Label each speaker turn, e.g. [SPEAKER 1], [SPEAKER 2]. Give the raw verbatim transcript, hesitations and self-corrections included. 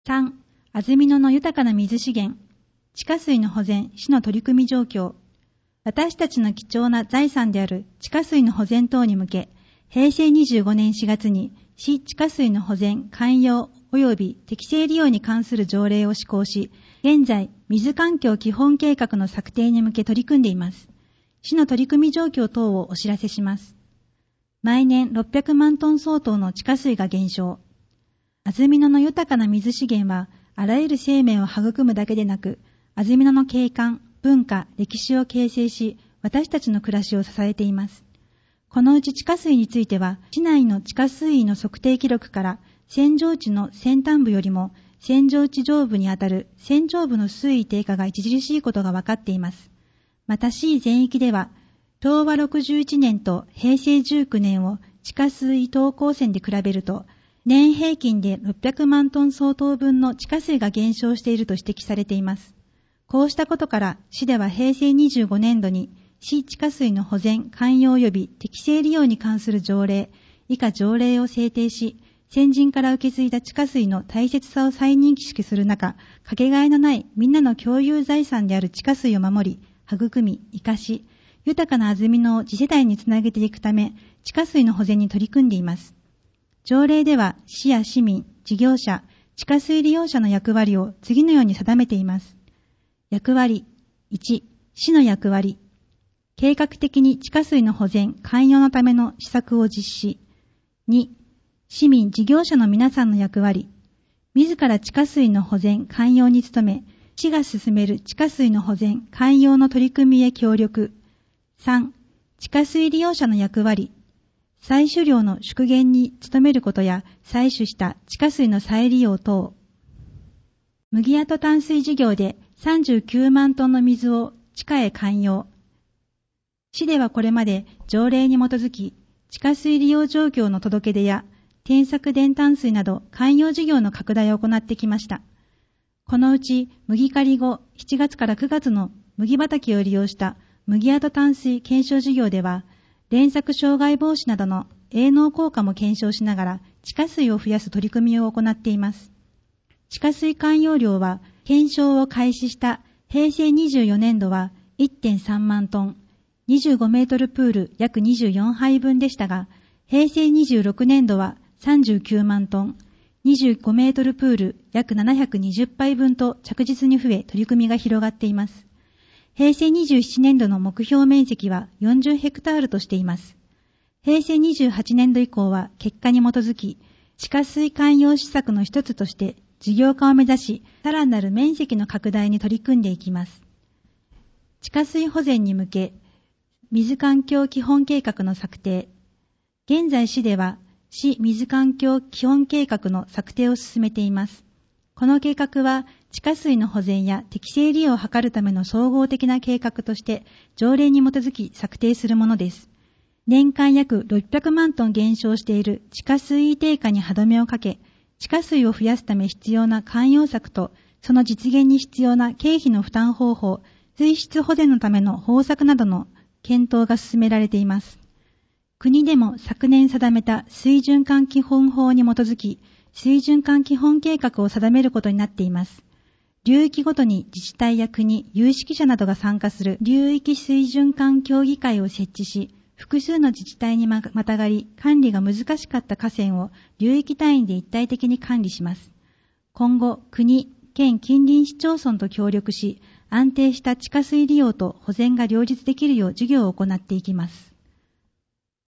[SPEAKER 1] さん. 安曇野の豊かな水資源、地下水の保全、市の取り組み状況。私たちの貴重な財産である地下水の保全等に向け、へいせいにじゅうごねんしがつに市地下水の保全、寛容及び適正利用に関する条例を施行し、現在、水環境基本計画の策定に向け取り組んでいます。市の取り組み状況等をお知らせします。毎年ろっぴゃくまんトン相当の地下水が減少。安曇野の豊かな水資源は、あらゆる生命を育むだけでなく、安曇野の景観、文化、歴史を形成し、私たちの暮らしを支えています。このうち地下水については、市内の地下水位の測定記録から、扇状地の先端部よりも、扇状地上部にあたる扇状部の水位低下が著しいことが分かっています。また市全域では、しょうわろくじゅういちねんとへいせいじゅうきゅうねんを地下水等高線で比べると、年平均でろっぴゃくまんトン相当分の地下水が減少していると指摘されています。こうしたことから、市ではへいせいにじゅうごねんどに、市地下水の保全、寛容及び適正利用に関する条例、以下条例を制定し、先人から受け継いだ地下水の大切さを再認識する中、かけがえのないみんなの共有財産である地下水を守り、育み、生かし、豊かな安曇野を次世代につなげていくため、地下水の保全に取り組んでいます。条例では、市や市民、事業者、地下水利用者の役割を次のように定めています。役割。いち. 市の役割。計画的に地下水の保全、寛容のための施策を実施。に. 市民、事業者の皆さんの役割。自ら地下水の保全、寛容に努め、市が進める地下水の保全、寛容の取り組みへ協力。さん. 地下水利用者の役割。採取量の縮減に努めることや、採取した地下水の再利用等。麦跡淡水事業でさんじゅうきゅうまんトンの水を地下へ寛容。市ではこれまで条例に基づき、地下水利用状況の届け出や、添削電淡水など寛容事業の拡大を行ってきました。このうち、麦刈り後しちがつからくがつの麦畑を利用した麦跡淡水検証事業では、連作障害防止などの営農効果も検証しながら地下水を増やす取り組みを行っています。地下水寛容量は検証を開始したへいせいにじゅうよねんどは いってんさんまんトン、にじゅうごメートルプール約にじゅうよんはいぶんでしたが、へいせいにじゅうろくねんどはさんじゅうきゅうまんトン、にじゅうごメートルプール約ななひゃくにじゅっぱいぶんと着実に増え取り組みが広がっています。へいせいにじゅうななねんどの目標面積はよんじゅうヘクタールとしています。へいせいにじゅうはちねんど以降は結果に基づき、地下水寛容施策の一つとして事業化を目指し、さらなる面積の拡大に取り組んでいきます。地下水保全に向け、水環境基本計画の策定。現在市では、市水環境基本計画の策定を進めています。この計画は、地下水の保全や適正利用を図るための総合的な計画として、条例に基づき策定するものです。年間約ろっぴゃくまんトン減少している地下水位低下に歯止めをかけ、地下水を増やすため必要な寛容策と、その実現に必要な経費の負担方法、水質保全のための方策などの検討が進められています。国でも昨年定めた水循環基本法に基づき、水循環基本計画を定めることになっています。流域ごとに自治体や国、有識者などが参加する流域水循環協議会を設置し、複数の自治体にまたがり管理が難しかった河川を流域単位で一体的に管理します。今後、国、県近隣市町村と協力し、安定した地下水利用と保全が両立できるよう事業を行っていきます。